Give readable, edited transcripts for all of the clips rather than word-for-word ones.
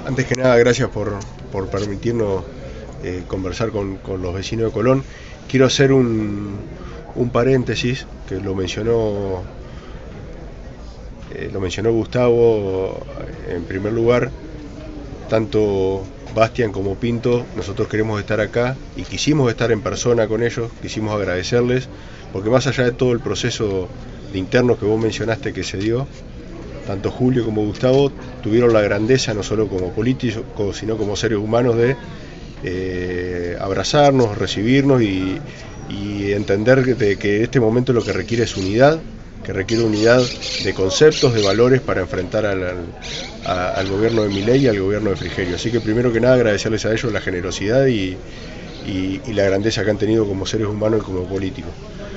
Antes que nada, gracias por permitirnos conversar con los vecinos de Colón. Quiero hacer un paréntesis que lo mencionó Gustavo en primer lugar. Tanto Bastian como Pinto, nosotros queremos estar acá y quisimos estar en persona con ellos, quisimos agradecerles, porque más allá de todo el proceso de internos que vos mencionaste que se dio, tanto Julio como Gustavo tuvieron la grandeza, no solo como políticos, sino como seres humanos, de abrazarnos, recibirnos y entender que este momento lo que requiere es unidad, que requiere unidad de conceptos, de valores para enfrentar al gobierno de Milei y al gobierno de Frigerio. Así que primero que nada agradecerles a ellos la generosidad y la grandeza que han tenido como seres humanos y como políticos.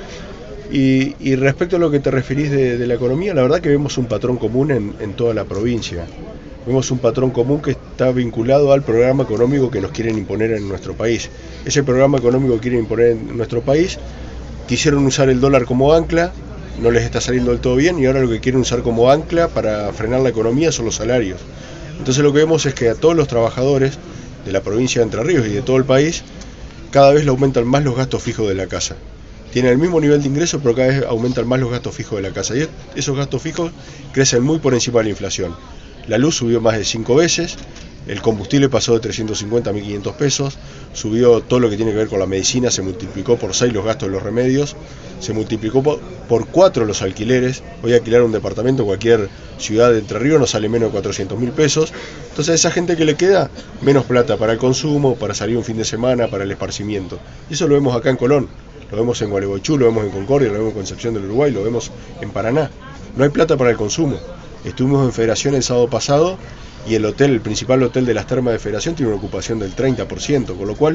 Y respecto a lo que te referís de la economía, la verdad que vemos un patrón común en toda la provincia. Vemos un patrón común que está vinculado al programa económico que nos quieren imponer en nuestro país. Ese programa económico que quieren imponer en nuestro país, quisieron usar el dólar como ancla, no les está saliendo del todo bien, y ahora lo que quieren usar como ancla para frenar la economía son los salarios. Entonces lo que vemos es que a todos los trabajadores de la provincia de Entre Ríos y de todo el país, cada vez le aumentan más los gastos fijos de la casa. Tienen el mismo nivel de ingreso, pero cada vez aumentan más los gastos fijos de la casa. Y esos gastos fijos crecen muy por encima de la inflación. La luz subió más de 5 veces, el combustible pasó de 350 a 1.500 pesos, subió todo lo que tiene que ver con la medicina, se multiplicó por 6 los gastos de los remedios, se multiplicó por 4 los alquileres. Hoy alquilar un departamento en cualquier ciudad de Entre Ríos no sale menos de 400.000 pesos. Entonces a esa gente que le queda menos plata para el consumo, para salir un fin de semana, para el esparcimiento. Y eso lo vemos acá en Colón. Lo vemos en Gualeguaychú, lo vemos en Concordia, lo vemos en Concepción del Uruguay, lo vemos en Paraná. No hay plata para el consumo. Estuvimos en Federación el sábado pasado y el principal hotel de las termas de Federación tiene una ocupación del 30%, con lo cual,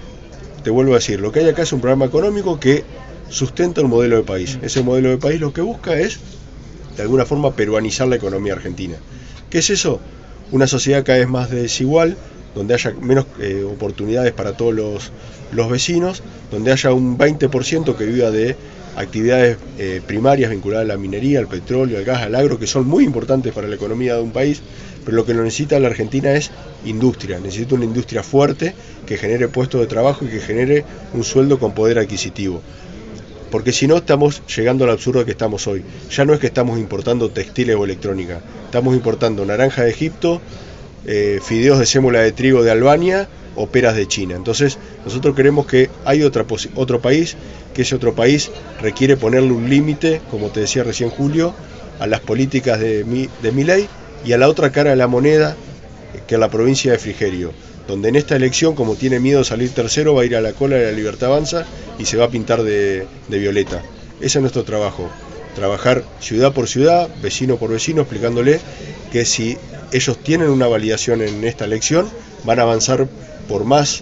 te vuelvo a decir, lo que hay acá es un programa económico que sustenta un modelo de país. Ese modelo de país lo que busca es, de alguna forma, peruanizar la economía argentina. ¿Qué es eso? Una sociedad cada vez más desigual, donde haya menos oportunidades para todos los vecinos, donde haya un 20% que viva de actividades primarias vinculadas a la minería, al petróleo, al gas, al agro, que son muy importantes para la economía de un país, pero lo que lo necesita la Argentina es industria. Necesita una industria fuerte que genere puestos de trabajo y que genere un sueldo con poder adquisitivo. Porque si no, estamos llegando al absurdo que estamos hoy. Ya no es que estamos importando textiles o electrónica, estamos importando naranja de Egipto, fideos de sémola de trigo de Albania o peras de China. Entonces nosotros creemos que hay otro país, que ese otro país requiere ponerle un límite, como te decía recién Julio, a las políticas de Milei y a la otra cara de la moneda, que es la provincia de Frigerio, donde en esta elección, como tiene miedo de salir tercero, va a ir a la cola de la Libertad Avanza y se va a pintar de violeta. Ese es nuestro trabajo, trabajar ciudad por ciudad, vecino por vecino, explicándole que si ellos tienen una validación en esta elección, van a avanzar por más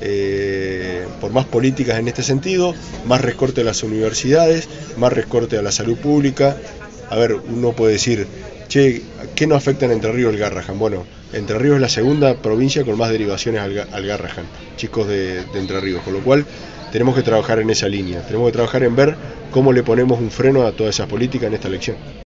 políticas en este sentido, más recorte a las universidades, más recorte a la salud pública. A ver, uno puede decir, che, ¿qué no afecta en Entre Ríos el Garrahan? Bueno, Entre Ríos es la segunda provincia con más derivaciones al Garrahan, chicos de Entre Ríos, con lo cual tenemos que trabajar en esa línea, tenemos que trabajar en ver cómo le ponemos un freno a todas esas políticas en esta elección.